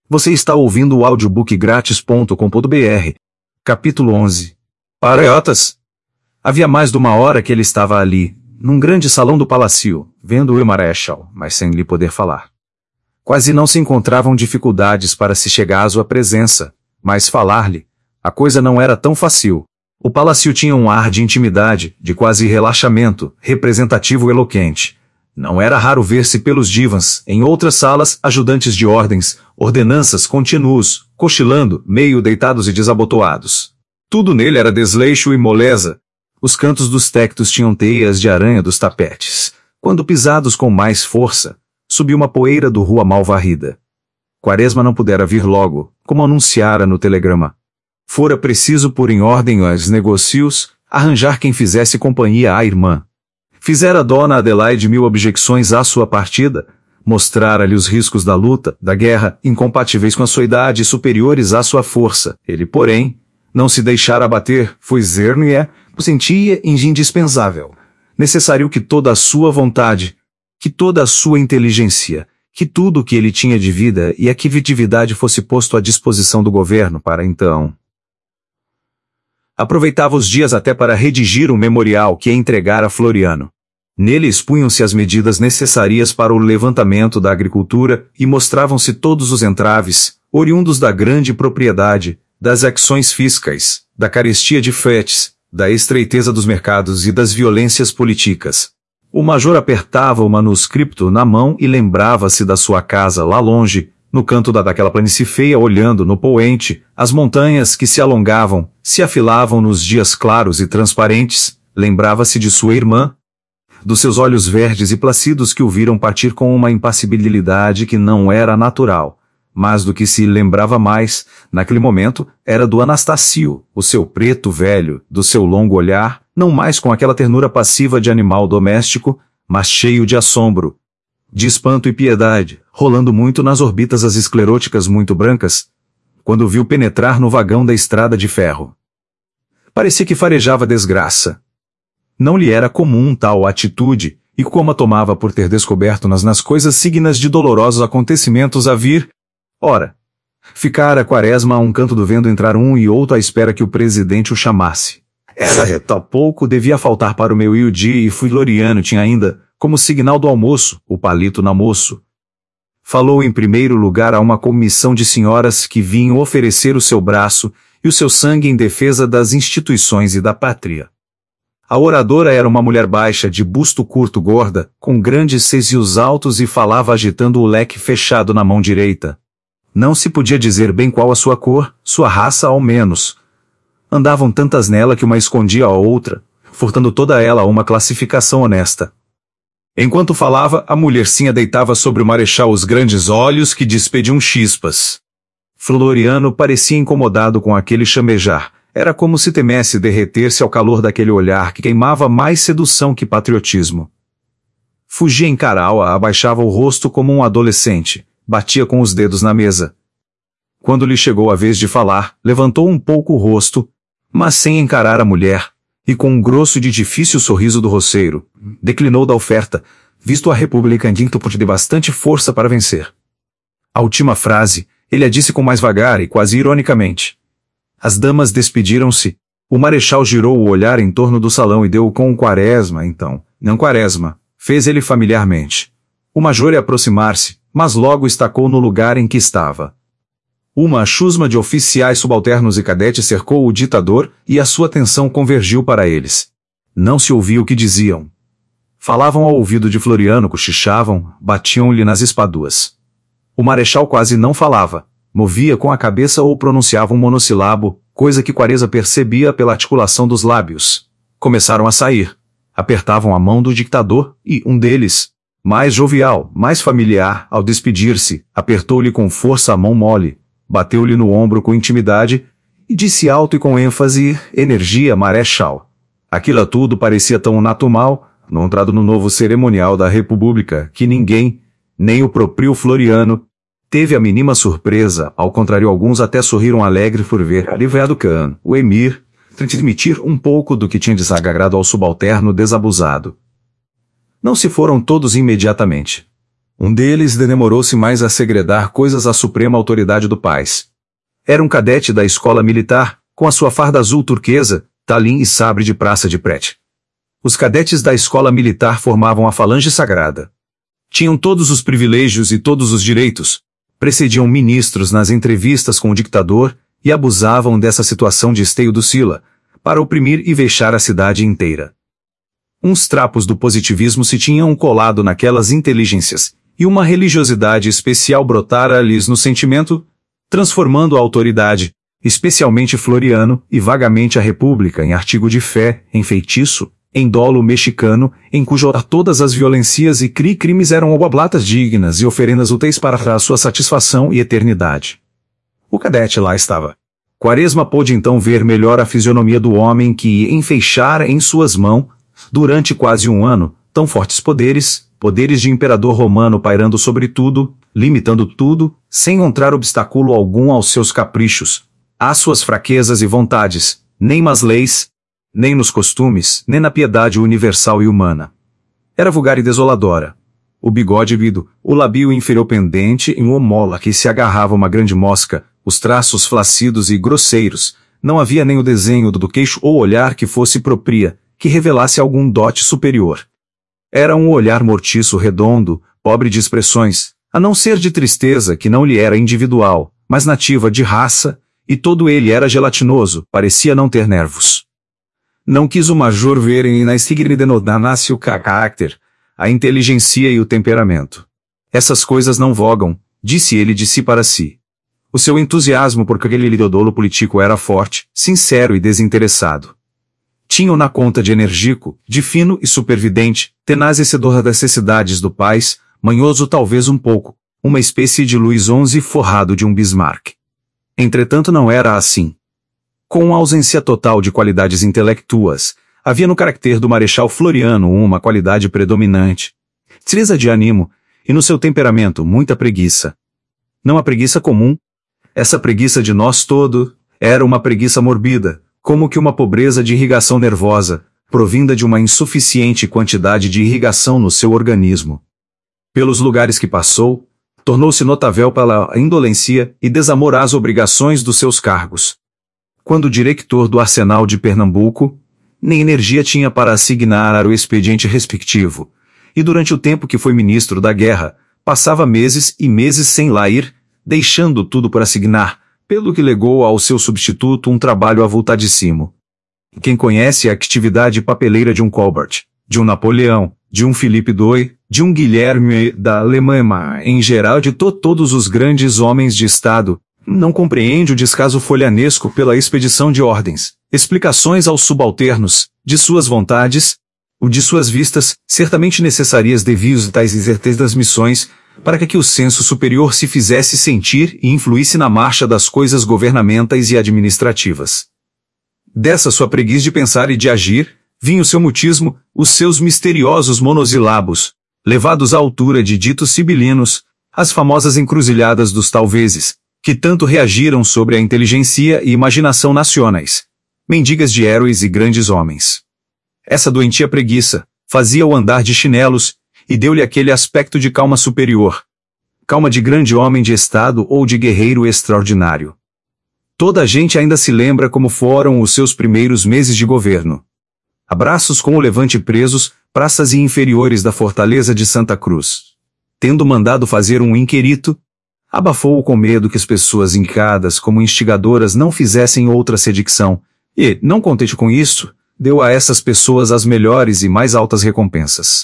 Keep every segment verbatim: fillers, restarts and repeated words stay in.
Você está ouvindo o audiobook grátis ponto com ponto br. Capítulo onze. Patriotas! Havia mais de uma hora que ele estava ali, num grande salão do palácio, vendo o Marechal, mas sem lhe poder falar. Quase não se encontravam dificuldades para se chegar à sua presença, mas falar-lhe, a coisa não era tão fácil. O palácio tinha um ar de intimidade, de quase relaxamento, representativo e eloquente. Não era raro ver-se pelos divãs, em outras salas, ajudantes de ordens, ordenanças contínuos, cochilando, meio deitados e desabotoados. Tudo nele era desleixo e moleza. Os cantos dos tectos tinham teias de aranha dos tapetes. Quando pisados com mais força, subiu uma poeira do rua mal varrida. Quaresma não pudera vir logo, como anunciara no telegrama. Fora preciso pôr em ordem os negócios, arranjar quem fizesse companhia à irmã. Fizera Dona Adelaide mil objeções à sua partida, mostrara-lhe os riscos da luta, da guerra, incompatíveis com a sua idade e superiores à sua força. Ele, porém, não se deixara abater, foi zerno-e, sentia indispensável, necessário que toda a sua vontade, que toda a sua inteligência, que tudo o que ele tinha de vida e atividade fosse posto à disposição do governo para então. Aproveitava os dias até para redigir um memorial que entregara a Floriano. Nele expunham-se as medidas necessárias para o levantamento da agricultura e mostravam-se todos os entraves, oriundos da grande propriedade, das ações fiscais, da carestia de fretes, da estreiteza dos mercados e das violências políticas. O major apertava o manuscrito na mão e lembrava-se da sua casa lá longe, no canto da daquela planície feia, olhando no poente, as montanhas que se alongavam, se afilavam nos dias claros e transparentes, lembrava-se de sua irmã, dos seus olhos verdes e placidos que o viram partir com uma impassibilidade que não era natural, mas do que se lembrava mais, naquele momento, era do Anastácio, o seu preto velho, do seu longo olhar, não mais com aquela ternura passiva de animal doméstico, mas cheio de assombro, de espanto e piedade, rolando muito nas orbitas as escleróticas muito brancas, quando viu penetrar no vagão da estrada de ferro. Parecia que farejava desgraça. Não lhe era comum tal atitude, e como a tomava por ter descoberto nas, nas coisas signas de dolorosos acontecimentos a vir, ora, ficara Quaresma a um canto do vendo entrar um e outro à espera que o presidente o chamasse. Era tal pouco devia faltar para o meio-dia e Floriano tinha ainda, como signal do almoço, o palito na moço. Falou em primeiro lugar a uma comissão de senhoras que vinham oferecer o seu braço e o seu sangue em defesa das instituições e da pátria. A oradora era uma mulher baixa, de busto curto gorda, com grandes seios altos e falava agitando o leque fechado na mão direita. Não se podia dizer bem qual a sua cor, sua raça ao menos. Andavam tantas nela que uma escondia a outra, furtando toda ela uma classificação honesta. Enquanto falava, a mulhercinha deitava sobre o marechal os grandes olhos que despediam chispas. Floriano parecia incomodado com aquele chamejar. Era como se temesse derreter-se ao calor daquele olhar que queimava mais sedução que patriotismo. Fugia em Caral-a, abaixava o rosto como um adolescente, batia com os dedos na mesa. Quando lhe chegou a vez de falar, levantou um pouco o rosto, mas sem encarar a mulher, e com um grosso e difícil sorriso do roceiro, declinou da oferta, visto a República dito por de bastante força para vencer. A última frase, ele a disse com mais vagar e quase ironicamente. As damas despediram-se, o marechal girou o olhar em torno do salão e deu com o Quaresma, então, não Quaresma, fez ele familiarmente. O major ia aproximar-se, mas logo estacou no lugar em que estava. Uma chusma de oficiais subalternos e cadetes cercou o ditador e a sua atenção convergiu para eles. Não se ouvia o que diziam. Falavam ao ouvido de Floriano, cochichavam, batiam-lhe nas espaduas. O marechal quase não falava, movia com a cabeça ou pronunciava um monossílabo, coisa que Quaresma percebia pela articulação dos lábios. Começaram a sair. Apertavam a mão do ditador e um deles, mais jovial, mais familiar, ao despedir-se, apertou-lhe com força a mão mole. Bateu-lhe no ombro com intimidade, e disse alto e com ênfase, energia, marechal. Aquilo tudo parecia tão natural, no entrado no novo cerimonial da República, que ninguém, nem o próprio Floriano, teve a mínima surpresa, ao contrário alguns até sorriram alegre por ver aliviado Khan, o emir, transmitir um pouco do que tinha desagrado ao subalterno desabusado. Não se foram todos imediatamente. Um deles demorou-se mais a segredar coisas à suprema autoridade do país. Era um cadete da escola militar, com a sua farda azul turquesa, talim e sabre de praça de prete. Os cadetes da escola militar formavam a falange sagrada. Tinham todos os privilégios e todos os direitos, precediam ministros nas entrevistas com o ditador e abusavam dessa situação de esteio do Sila, para oprimir e vexar a cidade inteira. Uns trapos do positivismo se tinham colado naquelas inteligências, e uma religiosidade especial brotara-lhes no sentimento, transformando a autoridade, especialmente Floriano, e vagamente a república em artigo de fé, em feitiço, em dolo mexicano, em cujo todas as violências e cri crimes eram oblatas dignas e oferendas úteis para a sua satisfação e eternidade. O cadete lá estava. Quaresma pôde então ver melhor a fisionomia do homem que enfeixara em suas mãos, durante quase um ano, tão fortes poderes, poderes de imperador romano pairando sobre tudo, limitando tudo, sem encontrar obstáculo algum aos seus caprichos, às suas fraquezas e vontades, nem nas leis, nem nos costumes, nem na piedade universal e humana. Era vulgar e desoladora. O bigode vido, o labio inferior pendente em uma mola que se agarrava uma grande mosca, os traços flácidos e grosseiros, não havia nem o desenho do queixo ou olhar que fosse propria, que revelasse algum dote superior. Era um olhar mortiço redondo, pobre de expressões, a não ser de tristeza que não lhe era individual, mas nativa de raça, e todo ele era gelatinoso, parecia não ter nervos. Não quis o major ver em na nasce o caráter, a inteligência e o temperamento. Essas coisas não vogam, disse ele de si para si. O seu entusiasmo por aquele idolo político era forte, sincero e desinteressado. Tinham na conta de enérgico, de fino e supervidente, tenaz e cedor das necessidades do país, manhoso talvez um pouco, uma espécie de Luís onze forrado de um Bismarck. Entretanto não era assim. Com a ausência total de qualidades intelectuais, havia no caráter do Marechal Floriano uma qualidade predominante. Tristeza de ânimo, e no seu temperamento muita preguiça. Não a preguiça comum. Essa preguiça de nós todo, era uma preguiça morbida, como que uma pobreza de irrigação nervosa, provinda de uma insuficiente quantidade de irrigação no seu organismo. Pelos lugares que passou, tornou-se notável pela indolência e desamor às obrigações dos seus cargos. Quando diretor do Arsenal de Pernambuco, nem energia tinha para assignar o expediente respectivo, e durante o tempo que foi ministro da guerra, passava meses e meses sem lá ir, deixando tudo por assignar, pelo que legou ao seu substituto um trabalho avultadíssimo. Quem conhece a atividade papeleira de um Colbert, de um Napoleão, de um Filipe dois, de um Guilherme da Alemanha, em geral de to todos os grandes homens de Estado, não compreende o descaso folhanesco pela expedição de ordens, explicações aos subalternos, de suas vontades, o de suas vistas, certamente necessarias devidos a tais incertezas das missões, para que o senso superior se fizesse sentir e influísse na marcha das coisas governamentais e administrativas. Dessa sua preguiça de pensar e de agir, vinha o seu mutismo, os seus misteriosos monosilabos, levados à altura de ditos sibilinos, as famosas encruzilhadas dos talvezes, que tanto reagiram sobre a inteligência e imaginação nacionais, mendigas de heróis e grandes homens. Essa doentia preguiça fazia-o andar de chinelos, e deu-lhe aquele aspecto de calma superior. Calma de grande homem de estado ou de guerreiro extraordinário. Toda a gente ainda se lembra como foram os seus primeiros meses de governo. Abraços com o levante presos, praças e inferiores da fortaleza de Santa Cruz. Tendo mandado fazer um inquérito, abafou-o com medo que as pessoas indicadas como instigadoras não fizessem outra sedicção, e, não contente com isso, deu a essas pessoas as melhores e mais altas recompensas.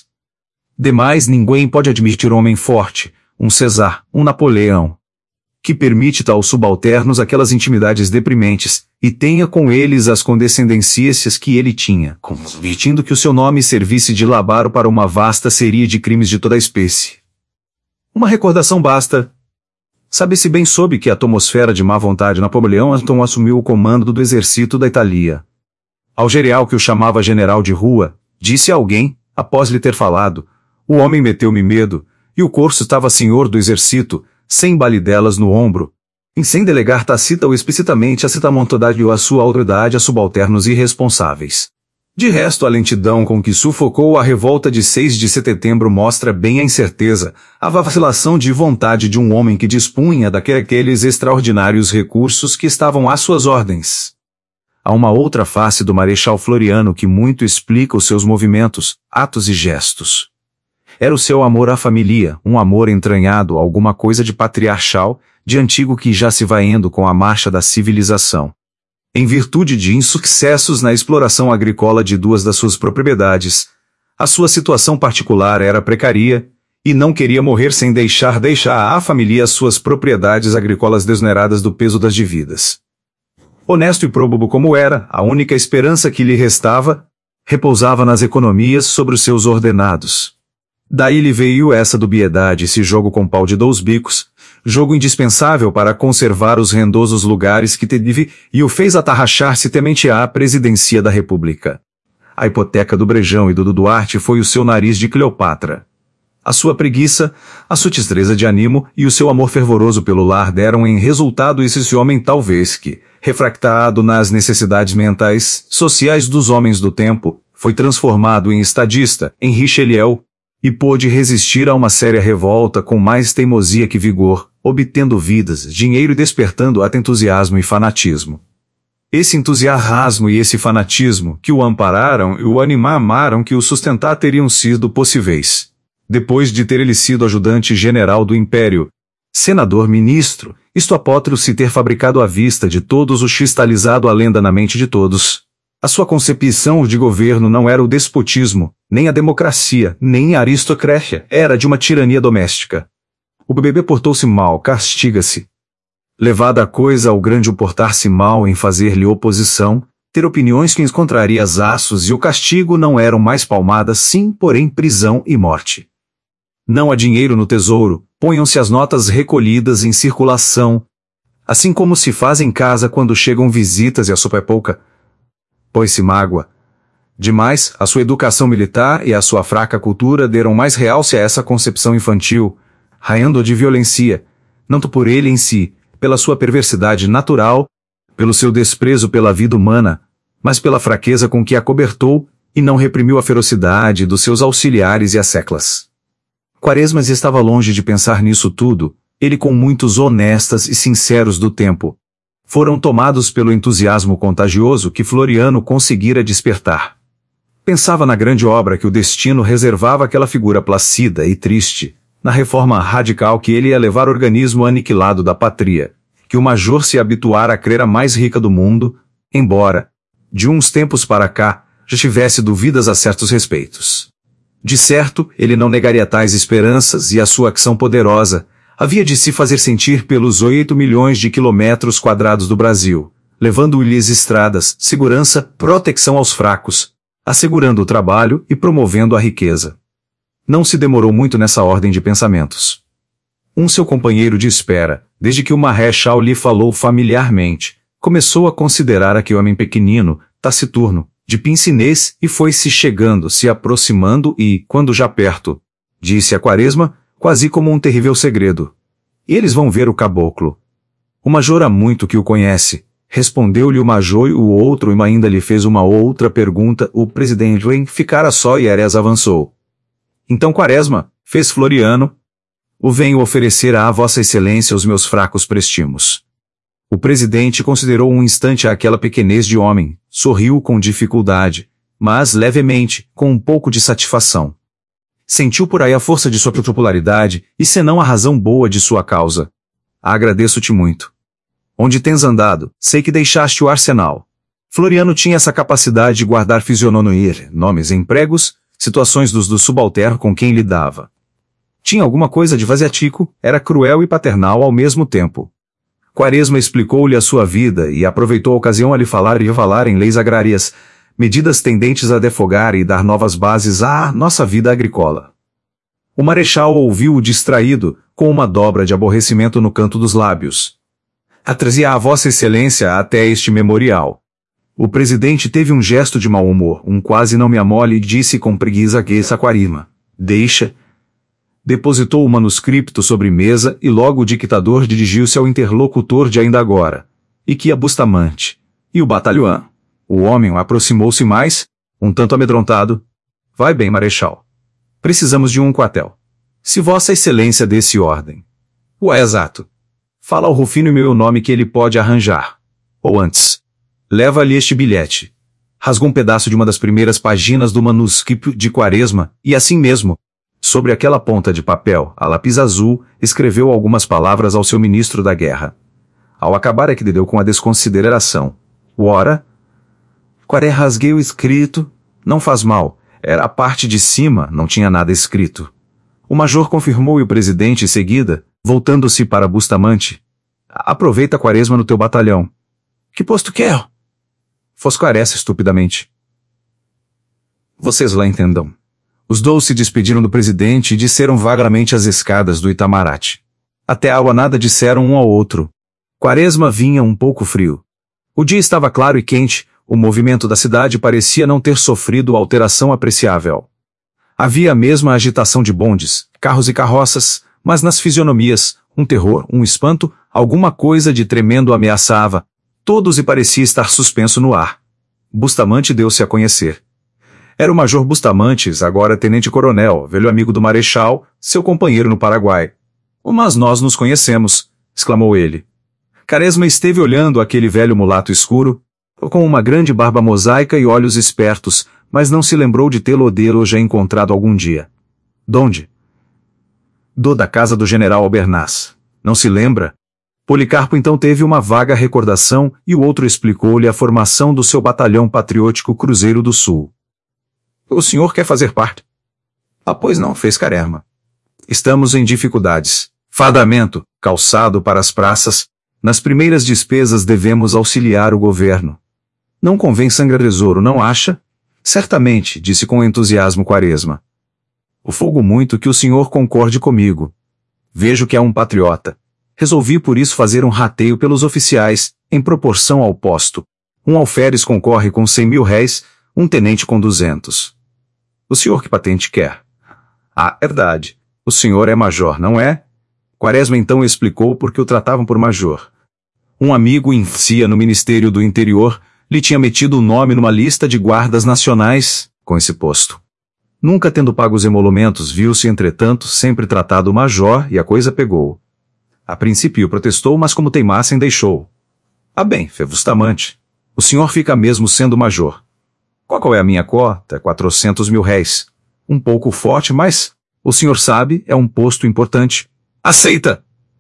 Demais ninguém pode admitir um homem forte, um César, um Napoleão, que permite aos subalternos aquelas intimidades deprimentes, e tenha com eles as condescendências que ele tinha, convitindo que o seu nome servisse de labaro para uma vasta série de crimes de toda a espécie. Uma recordação basta. Sabe-se bem sob que atmosfera de má vontade Napoleão então assumiu o comando do exército da Itália. Ao general que o chamava general de rua, disse a alguém, após lhe ter falado, o homem meteu-me medo, e o corso estava senhor do exército, sem balidelas no ombro, e sem delegar tacita ou explicitamente a citamontidade ou a sua autoridade a subalternos irresponsáveis. De resto, a lentidão com que sufocou a revolta de seis de setembro mostra bem a incerteza, a vacilação de vontade de um homem que dispunha daqueles extraordinários recursos que estavam às suas ordens. Há uma outra face do Marechal Floriano que muito explica os seus movimentos, atos e gestos. Era o seu amor à família, um amor entranhado, alguma coisa de patriarcal, de antigo que já se vai indo com a marcha da civilização. Em virtude de insucessos na exploração agrícola de duas das suas propriedades, a sua situação particular era precária, e não queria morrer sem deixar deixar à família as suas propriedades agrícolas desoneradas do peso das dívidas. Honesto e próbobo como era, a única esperança que lhe restava, repousava nas economias sobre os seus ordenados. Daí lhe veio essa dubiedade, esse jogo com pau de dois bicos, jogo indispensável para conservar os rendosos lugares que teve e o fez atarrachar-se temente à presidência da República. A hipoteca do Brejão e do Duarte foi o seu nariz de Cleopatra. A sua preguiça, a sua destreza de ânimo e o seu amor fervoroso pelo lar deram em resultado esse homem talvez que, refractado nas necessidades mentais, sociais dos homens do tempo, foi transformado em estadista, em Richelieu, e pôde resistir a uma séria revolta com mais teimosia que vigor, obtendo vidas, dinheiro e despertando até entusiasmo e fanatismo. Esse entusiasmo e esse fanatismo, que o ampararam e o animaram que o sustentar teriam sido possíveis. Depois de ter ele sido ajudante-general do Império, senador-ministro, isto apótrio se ter fabricado à vista de todos o cristalizado a lenda na mente de todos. A sua concepção de governo não era o despotismo, nem a democracia, nem a aristocracia, era de uma tirania doméstica. O bebê portou-se mal, castiga-se. Levada a coisa ao grande o portar-se mal em fazer-lhe oposição, ter opiniões que encontraria aços e o castigo não eram mais palmadas, sim, porém prisão e morte. Não há dinheiro no tesouro, ponham-se as notas recolhidas em circulação, assim como se faz em casa quando chegam visitas e a sopa é pouca. Pois-se mágoa. Demais, a sua educação militar e a sua fraca cultura deram mais realce a essa concepção infantil, raiando de violência, não por ele em si, pela sua perversidade natural, pelo seu desprezo pela vida humana, mas pela fraqueza com que a cobertou e não reprimiu a ferocidade dos seus auxiliares e asseclas. Quaresmas estava longe de pensar nisso tudo, ele com muitos honestas e sinceros do tempo. Foram tomados pelo entusiasmo contagioso que Floriano conseguira despertar. Pensava na grande obra que o destino reservava àquela figura placida e triste, na reforma radical que ele ia levar o organismo aniquilado da pátria, que o major se habituara a crer a mais rica do mundo, embora, de uns tempos para cá, já tivesse dúvidas a certos respeitos. De certo, ele não negaria tais esperanças e a sua ação poderosa havia de se fazer sentir pelos oito milhões de quilômetros quadrados do Brasil, levando-lhes estradas, segurança, proteção aos fracos, assegurando o trabalho e promovendo a riqueza. Não se demorou muito nessa ordem de pensamentos. Um seu companheiro de espera, desde que o Marechal lhe falou familiarmente, começou a considerar aquele homem pequenino, taciturno, de pince-nez e foi-se chegando, se aproximando e, quando já perto, disse a Quaresma, quase como um terrível segredo: eles vão ver o caboclo. O major há muito que o conhece. Respondeu-lhe o major e o outro e ainda lhe fez uma outra pergunta. O presidente ficara só e Ares avançou. Então Quaresma, fez Floriano, o venho oferecer a vossa excelência os meus fracos prestimos. O presidente considerou um instante aquela pequenez de homem, sorriu com dificuldade, mas levemente, com um pouco de satisfação. Sentiu por aí a força de sua popularidade, e senão a razão boa de sua causa. Agradeço-te muito. Onde tens andado, sei que deixaste o arsenal. Floriano tinha essa capacidade de guardar fisionomia, nomes em empregos, situações dos do subalterno com quem lidava. Tinha alguma coisa de vaziatico, era cruel e paternal ao mesmo tempo. Quaresma explicou-lhe a sua vida e aproveitou a ocasião a lhe falar e falar em leis agrárias, medidas tendentes a defogar e dar novas bases à nossa vida agrícola. O Marechal ouviu-o distraído, com uma dobra de aborrecimento no canto dos lábios. Atrazia a Vossa Excelência até este memorial. O presidente teve um gesto de mau humor, um quase não me amole e disse com preguiça que Quaresma: deixa. Depositou o manuscrito sobre mesa e logo o dictador dirigiu-se ao interlocutor de ainda agora. E que a Bustamante. E o batalhão. O homem aproximou-se mais, um tanto amedrontado. Vai bem, Marechal. Precisamos de um quartel. Se Vossa Excelência desse ordem. O é exato. Fala ao Rufino em meu nome que ele pode arranjar. Ou antes. Leva-lhe este bilhete. Rasgou um pedaço de uma das primeiras páginas do manuscrito de Quaresma, e assim mesmo, sobre aquela ponta de papel, a lápis azul, escreveu algumas palavras ao seu ministro da guerra. Ao acabar é que deu com a desconsideração. Ora, Quaré rasguei o escrito. Não faz mal. Era a parte de cima, não tinha nada escrito. O major confirmou e o presidente, em seguida, voltando-se para Bustamante. Aproveita Quaresma no teu batalhão. Que posto quer? Foscarece estupidamente. Vocês lá entendam. Os dois se despediram do presidente e desceram vagamente as escadas do Itamaraty. Até a água nada disseram um ao outro. Quaresma vinha um pouco frio. O dia estava claro e quente, o movimento da cidade parecia não ter sofrido alteração apreciável. Havia a mesma agitação de bondes, carros e carroças, mas nas fisionomias, um terror, um espanto, alguma coisa de tremendo ameaçava. Todos e parecia estar suspenso no ar. Bustamante deu-se a conhecer. Era o Major Bustamantes, agora tenente-coronel, velho amigo do Marechal, seu companheiro no Paraguai. Mas nós nos conhecemos, exclamou ele. Quaresma esteve olhando aquele velho mulato escuro, com uma grande barba mosaica e olhos espertos, mas não se lembrou de tê-lo ou já encontrado algum dia. Donde? Do da casa do general Albernaz. Não se lembra? Policarpo então teve uma vaga recordação e o outro explicou-lhe a formação do seu batalhão patriótico Cruzeiro do Sul. O senhor quer fazer parte? Ah, pois não, fez Quaresma. Estamos em dificuldades. Fardamento, calçado para as praças. Nas primeiras despesas devemos auxiliar o governo. Não convém sangrar tesouro, não acha? Certamente, disse com entusiasmo Quaresma. O fogo muito que o senhor concorde comigo. Vejo que é um patriota. Resolvi por isso fazer um rateio pelos oficiais, em proporção ao posto. Um alferes concorre com cem mil réis, um tenente com duzentos. O senhor que patente quer? Ah, verdade. O senhor é major, não é? Quaresma então explicou por que o tratavam por major. Um amigo em Cia no Ministério do Interior lhe tinha metido o nome numa lista de guardas nacionais, com esse posto. Nunca tendo pago os emolumentos, viu-se, entretanto, sempre tratado major e a coisa pegou. A princípio protestou, mas como teimassem, deixou. Ah bem, fê Bustamante. O senhor fica mesmo sendo major. Qual é a minha cota? Quatrocentos mil réis. Um pouco forte, mas, o senhor sabe, é um posto importante. Aceita!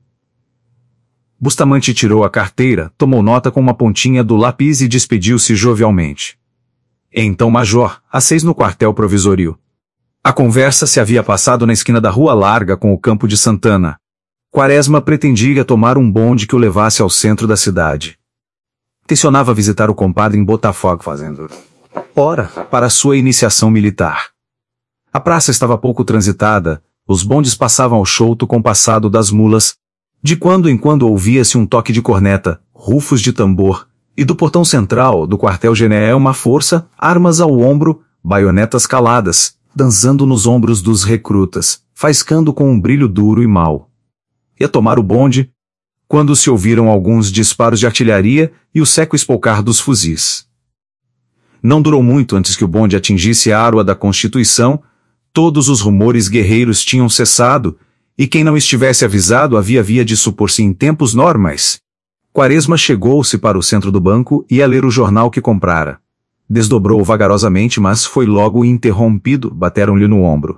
Bustamante tirou a carteira, tomou nota com uma pontinha do lápis e despediu-se jovialmente. Então, major, às seis no quartel provisório. A conversa se havia passado na esquina da Rua Larga com o Campo de Santana. Quaresma pretendia tomar um bonde que o levasse ao centro da cidade. Tencionava visitar o compadre em Botafogo fazendo hora para sua iniciação militar. A praça estava pouco transitada, os bondes passavam ao chouto compassado das mulas. De quando em quando ouvia-se um toque de corneta, rufos de tambor, e do portão central do quartel-general uma força, armas ao ombro, baionetas caladas, dançando nos ombros dos recrutas, faiscando com um brilho duro e mau. Ia tomar o bonde, quando se ouviram alguns disparos de artilharia e o seco espolcar dos fuzis. Não durou muito antes que o bonde atingisse a área da Constituição, todos os rumores guerreiros tinham cessado, e quem não estivesse avisado havia via de supor-se em tempos normais. Quaresma chegou-se para o centro do banco e ia ler o jornal que comprara. Desdobrou vagarosamente, mas foi logo interrompido, bateram-lhe no ombro.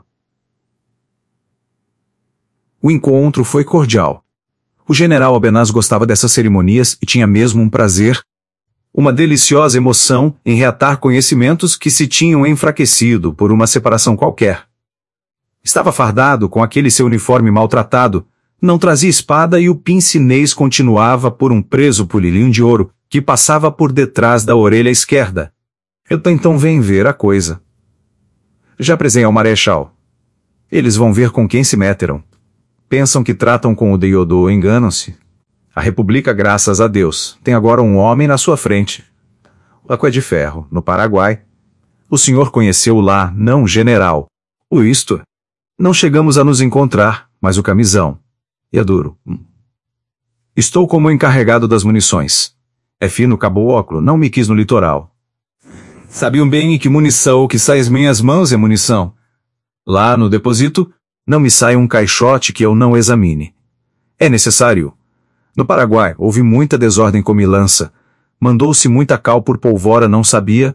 O encontro foi cordial. O general Albernaz gostava dessas cerimonias e tinha mesmo um prazer, uma deliciosa emoção em reatar conhecimentos que se tinham enfraquecido por uma separação qualquer. Estava fardado com aquele seu uniforme maltratado, não trazia espada e o pince-nez continuava por um preso pulilinho de ouro, que passava por detrás da orelha esquerda. Eu então vem ver a coisa. Já presei ao Marechal. Eles vão ver com quem se meteram. Pensam que tratam com o Deodô, enganam-se. A República, graças a Deus, tem agora um homem na sua frente. O Laco é de Ferro, no Paraguai. O senhor conheceu lá, não, general. O isto. Não chegamos a nos encontrar, mas o camisão. E é duro. Estou como encarregado das munições. É fino caboclo, não me quis no litoral. Sabiam bem que munição que sai às minhas mãos é munição. Lá no depósito, não me sai um caixote que eu não examine. É necessário. No Paraguai, houve muita desordem com milança. Mandou-se muita cal por polvora, não sabia?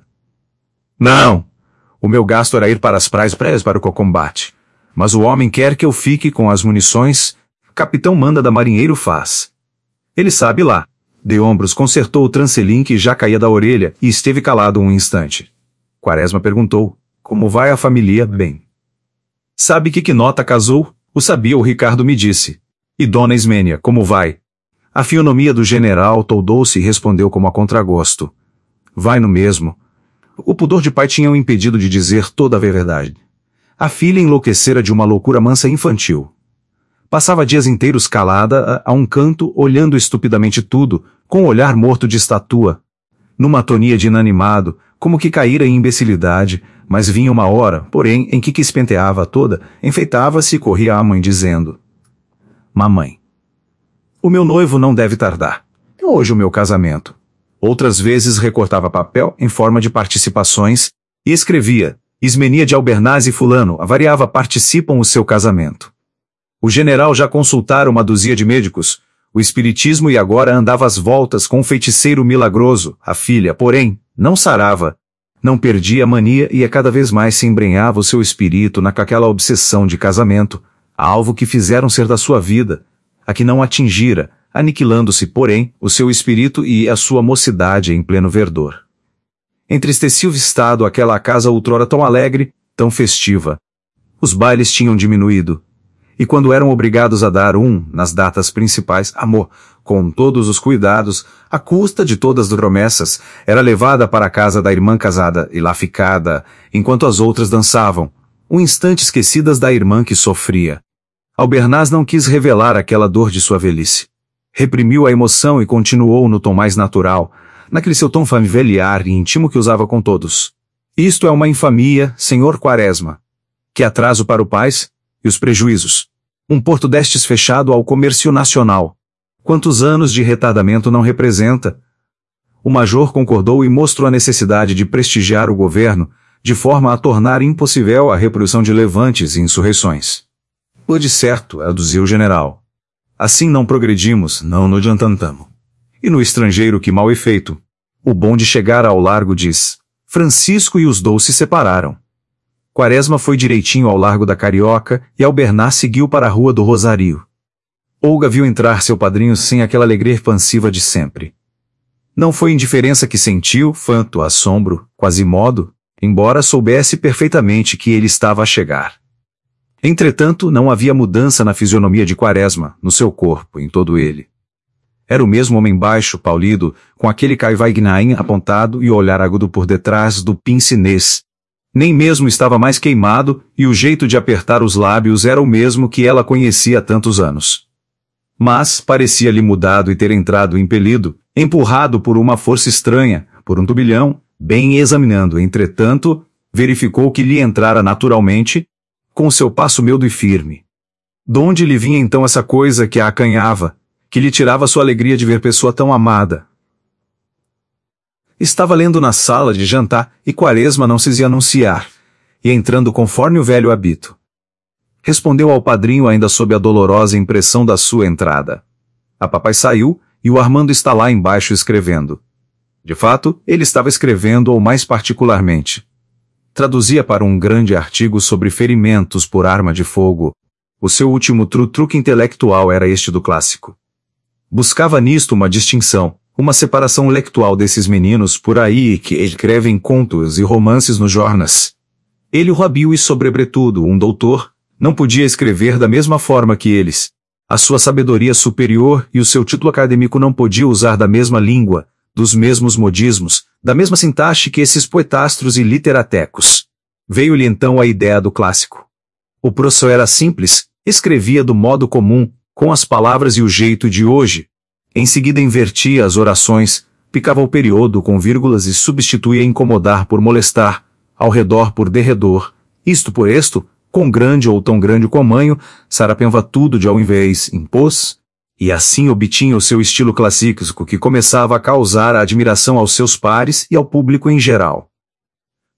Não! O meu gasto era ir para as praias praias para o combate. Mas o homem quer que eu fique com as munições. Capitão manda da marinheiro faz. Ele sabe lá. De ombros consertou o trancelim que já caía da orelha e esteve calado um instante. Quaresma perguntou, como vai a família? Bem. Sabe que que nota casou? O sabia, o Ricardo me disse. E dona Ismênia, como vai? A fisionomia do general toldou-se e respondeu como a contragosto. Vai no mesmo. O pudor de pai tinha o impedido de dizer toda a verdade. A filha enlouquecera de uma loucura mansa infantil. Passava dias inteiros calada a, a um canto, olhando estupidamente tudo, com o olhar morto de estatua. Numa atonia de inanimado, como que caíra em imbecilidade, mas vinha uma hora, porém, em que que espenteava toda, enfeitava-se e corria à mãe dizendo: Mamãe, o meu noivo não deve tardar. É hoje o meu casamento. Outras vezes recortava papel em forma de participações e escrevia: Ismenia de Albernaz e fulano, avariava participam o seu casamento. O general já consultara uma dúzia de médicos, o espiritismo e agora andava às voltas com um feiticeiro milagroso, a filha, porém, não sarava, não perdia a mania e a cada vez mais se embrenhava o seu espírito naquela obsessão de casamento, alvo que fizeram ser da sua vida, a que não atingira, aniquilando-se, porém, o seu espírito e a sua mocidade em pleno verdor. Entristecia o estado aquela casa outrora tão alegre, tão festiva. Os bailes tinham diminuído. E quando eram obrigados a dar um, nas datas principais, amor, com todos os cuidados, à custa de todas as promessas, era levada para a casa da irmã casada e lá ficada, enquanto as outras dançavam, um instante esquecidas da irmã que sofria. Albernaz não quis revelar aquela dor de sua velhice. Reprimiu a emoção e continuou no tom mais natural, naquele seu tom familiar e íntimo que usava com todos. Isto é uma infamia, senhor Quaresma. Que atraso para o paz e os prejuízos. Um porto destes fechado ao comércio nacional. Quantos anos de retardamento não representa? O major concordou e mostrou a necessidade de prestigiar o governo, de forma a tornar impossível a reprodução de levantes e insurreições. O de certo, aduziu o general. Assim não progredimos, não nos adiantamos. E no estrangeiro que mal efeito. O bom de chegar ao largo diz. Francisco e os dois se separaram. Quaresma foi direitinho ao largo da Carioca e Albernaz seguiu para a rua do Rosário. Olga viu entrar seu padrinho sem aquela alegria expansiva de sempre. Não foi indiferença que sentiu, fanto assombro, quasimodo, embora soubesse perfeitamente que ele estava a chegar. Entretanto, não havia mudança na fisionomia de Quaresma, no seu corpo, em todo ele. Era o mesmo homem baixo, paulido, com aquele caivagnaim apontado e o olhar agudo por detrás do pince-nez. Nem mesmo estava mais queimado, e o jeito de apertar os lábios era o mesmo que ela conhecia há tantos anos. Mas parecia-lhe mudado e ter entrado impelido, empurrado por uma força estranha, por um turbilhão, bem examinando, entretanto, verificou que lhe entrara naturalmente, com seu passo meudo e firme. Donde lhe vinha então essa coisa que a acanhava, que lhe tirava sua alegria de ver pessoa tão amada? Estava lendo na sala de jantar, e Quaresma não se ia anunciar, e entrando conforme o velho hábito. Respondeu ao padrinho ainda sob a dolorosa impressão da sua entrada. A papai saiu, e o Armando está lá embaixo escrevendo. De fato, ele estava escrevendo, ou mais particularmente. Traduzia para um grande artigo sobre ferimentos por arma de fogo. O seu último tru-truque intelectual era este do clássico. Buscava nisto uma distinção, uma separação lectual desses meninos por aí que escrevem contos e romances nos jornais. Ele, o rabiu e sobretudo um doutor, não podia escrever da mesma forma que eles. A sua sabedoria superior e o seu título acadêmico não podia usar da mesma língua, dos mesmos modismos, da mesma sintaxe que esses poetastros e literatecos. Veio-lhe então a ideia do clássico. O processo era simples, escrevia do modo comum, com as palavras e o jeito de hoje. Em seguida invertia as orações, picava o período com vírgulas e substituía incomodar por molestar, ao redor por derredor, isto por esto, com grande ou tão grande comanho, sarapenva tudo de ao invés, impôs, e assim obtinha o seu estilo classíquico que começava a causar a admiração aos seus pares e ao público em geral.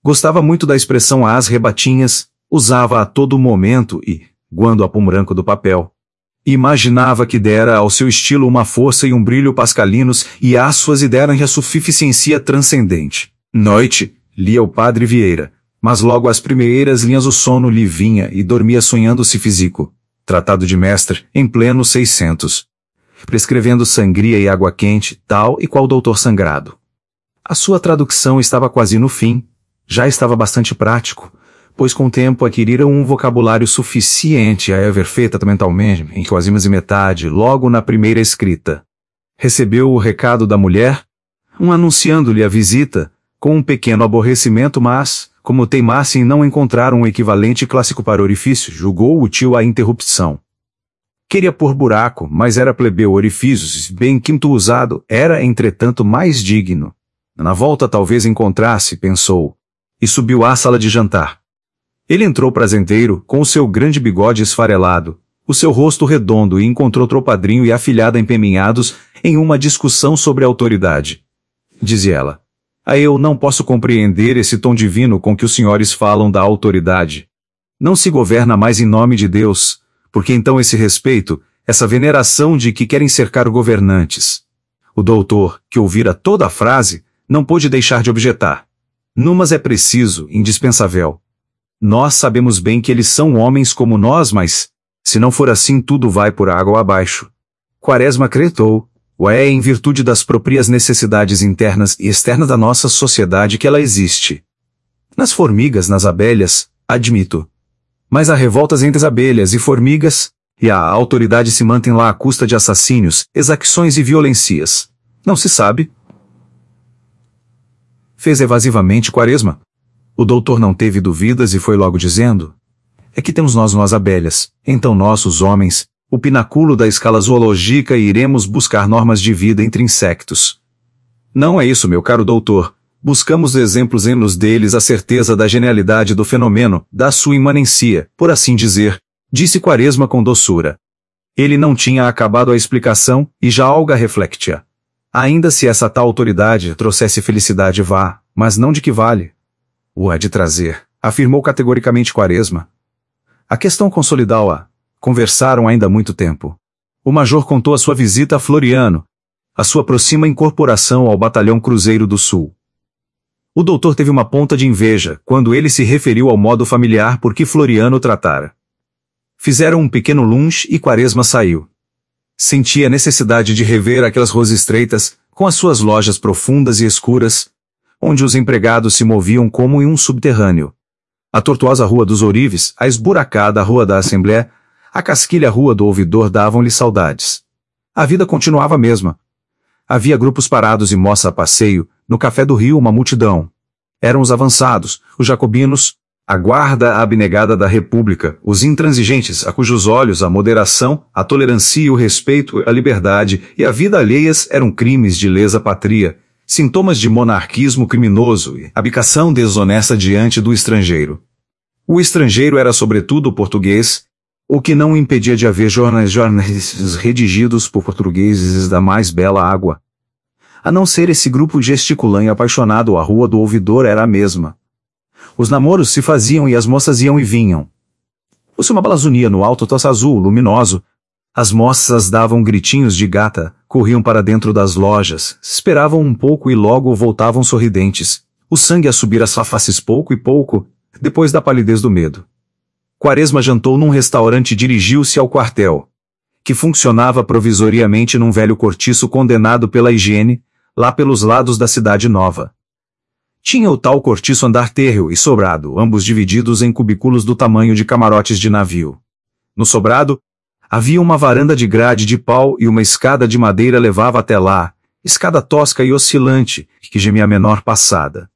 Gostava muito da expressão às rebatinhas, usava a todo momento e, guando a pum branco do papel. Imaginava que dera ao seu estilo uma força e um brilho pascalinos e às suas deram-lhe a suficiência transcendente. Noite, lia o padre Vieira, mas logo às primeiras linhas o sono lhe vinha e dormia sonhando-se físico. Tratado de mestre, em pleno seiscentos. Prescrevendo sangria e água quente, tal e qual doutor sangrado. A sua tradução estava quase no fim, já estava bastante prático, pois com o tempo adquiriram um vocabulário suficiente a haver feito mentalmente, em quase metade, logo na primeira escrita. Recebeu o recado da mulher, um anunciando-lhe a visita, com um pequeno aborrecimento, mas, como teimasse em não encontrar um equivalente clássico para orifício, julgou útil a interrupção. Queria pôr buraco, mas era plebeu orifícios, bem quinto usado, era, entretanto, mais digno. Na volta talvez encontrasse, pensou, e subiu à sala de jantar. Ele entrou prazenteiro, com o seu grande bigode esfarelado, o seu rosto redondo e encontrou Tropadrinho e a filhada empenhados em uma discussão sobre a autoridade. Dizia ela, a eu não posso compreender esse tom divino com que os senhores falam da autoridade. Não se governa mais em nome de Deus, porque então esse respeito, essa veneração de que querem cercar governantes. O doutor, que ouvira toda a frase, não pôde deixar de objetar. Numas é preciso, indispensável. Nós sabemos bem que eles são homens como nós, mas, se não for assim tudo vai por água abaixo. Quaresma acreditou, ou é em virtude das próprias necessidades internas e externas da nossa sociedade que ela existe. Nas formigas, nas abelhas, admito. Mas há revoltas entre as abelhas e formigas, e a autoridade se mantém lá à custa de assassínios, exacções e violências. Não se sabe? Fez evasivamente Quaresma. O doutor não teve dúvidas e foi logo dizendo, é que temos nós nós abelhas, então nós, os homens, o pináculo da escala zoológica e iremos buscar normas de vida entre insectos. Não é isso, meu caro doutor. Buscamos exemplos em nos deles a certeza da genialidade do fenômeno, da sua imanência, por assim dizer, disse Quaresma com doçura. Ele não tinha acabado a explicação, e já Olga reflectia. Ainda se essa tal autoridade trouxesse felicidade vá, mas não de que vale. O há de trazer, afirmou categoricamente Quaresma. A questão consolidou-a. Conversaram ainda muito tempo. O major contou a sua visita a Floriano, a sua próxima incorporação ao Batalhão Cruzeiro do Sul. O doutor teve uma ponta de inveja, quando ele se referiu ao modo familiar por que Floriano o tratara. Fizeram um pequeno lunch e Quaresma saiu. Sentia a necessidade de rever aquelas ruas estreitas, com as suas lojas profundas e escuras, onde os empregados se moviam como em um subterrâneo. A tortuosa Rua dos Ourives, a esburacada Rua da Assembleia, a casquilha Rua do Ouvidor davam-lhe saudades. A vida continuava a mesma. Havia grupos parados e moça a passeio, no Café do Rio uma multidão. Eram os avançados, os jacobinos, a guarda abnegada da República, os intransigentes, a cujos olhos a moderação, a tolerância, o respeito, a liberdade e a vida alheias eram crimes de lesa pátria, sintomas de monarquismo criminoso e abdicação desonesta diante do estrangeiro. O estrangeiro era sobretudo o português, o que não impedia de haver jornais, jornais redigidos por portugueses da mais bela água. A não ser esse grupo gesticulante e apaixonado, a Rua do Ouvidor era a mesma. Os namoros se faziam e as moças iam e vinham. Fosse uma balazonia no alto tosse azul luminoso, as moças davam gritinhos de gata, corriam para dentro das lojas, esperavam um pouco e logo voltavam sorridentes, o sangue a subir às faces pouco e pouco, depois da palidez do medo. Quaresma jantou num restaurante e dirigiu-se ao quartel, que funcionava provisoriamente num velho cortiço condenado pela higiene, lá pelos lados da Cidade Nova. Tinha o tal cortiço andar térreo e sobrado, ambos divididos em cubículos do tamanho de camarotes de navio. No sobrado, havia uma varanda de grade de pau e uma escada de madeira levava até lá, escada tosca e oscilante, que gemia a menor passada.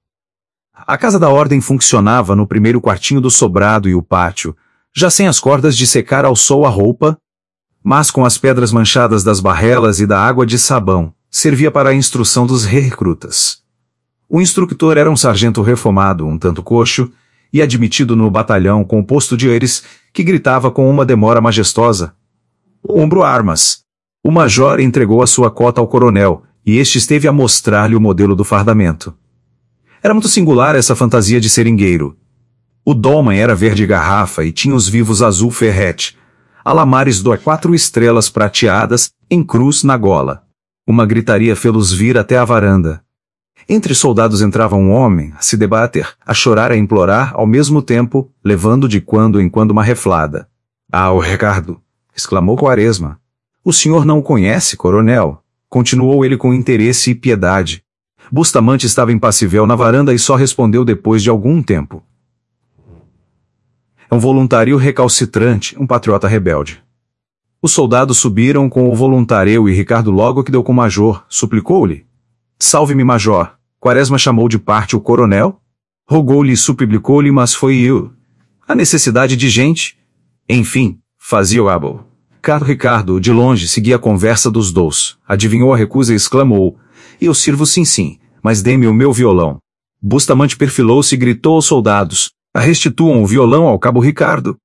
A casa da ordem funcionava no primeiro quartinho do sobrado e o pátio, já sem as cordas de secar ao sol a roupa, mas com as pedras manchadas das barrelas e da água de sabão, servia para a instrução dos recrutas. O instrutor era um sargento reformado, um tanto coxo, e admitido no batalhão com o posto de eres, que gritava com uma demora majestosa: "Ombro armas!" O major entregou a sua cota ao coronel, e este esteve a mostrar-lhe o modelo do fardamento. Era muito singular essa fantasia de seringueiro. O dolman era verde garrafa e tinha os vivos azul ferrete. Alamares do quatro estrelas prateadas, em cruz na gola. Uma gritaria fê-los vir até a varanda. Entre soldados entrava um homem, a se debater, a chorar, a implorar, ao mesmo tempo, levando de quando em quando uma reflada. Ah, o Ricardo! Exclamou Quaresma. O senhor não o conhece, coronel? Continuou ele com interesse e piedade. Bustamante estava impassível na varanda e só respondeu depois de algum tempo. É um voluntário recalcitrante, um patriota rebelde. Os soldados subiram com o voluntário e Ricardo logo que deu com o major, suplicou-lhe. Salve-me, major. Quaresma chamou de parte o coronel? Rogou-lhe e suplicou-lhe, mas foi eu. A necessidade de gente. Enfim, fazia o abo. Caro Ricardo, de longe, seguia a conversa dos dois. Adivinhou a recusa e exclamou. Eu sirvo sim sim, mas dê-me o meu violão. Bustamante perfilou-se e gritou aos soldados. Restituam o violão ao cabo Ricardo.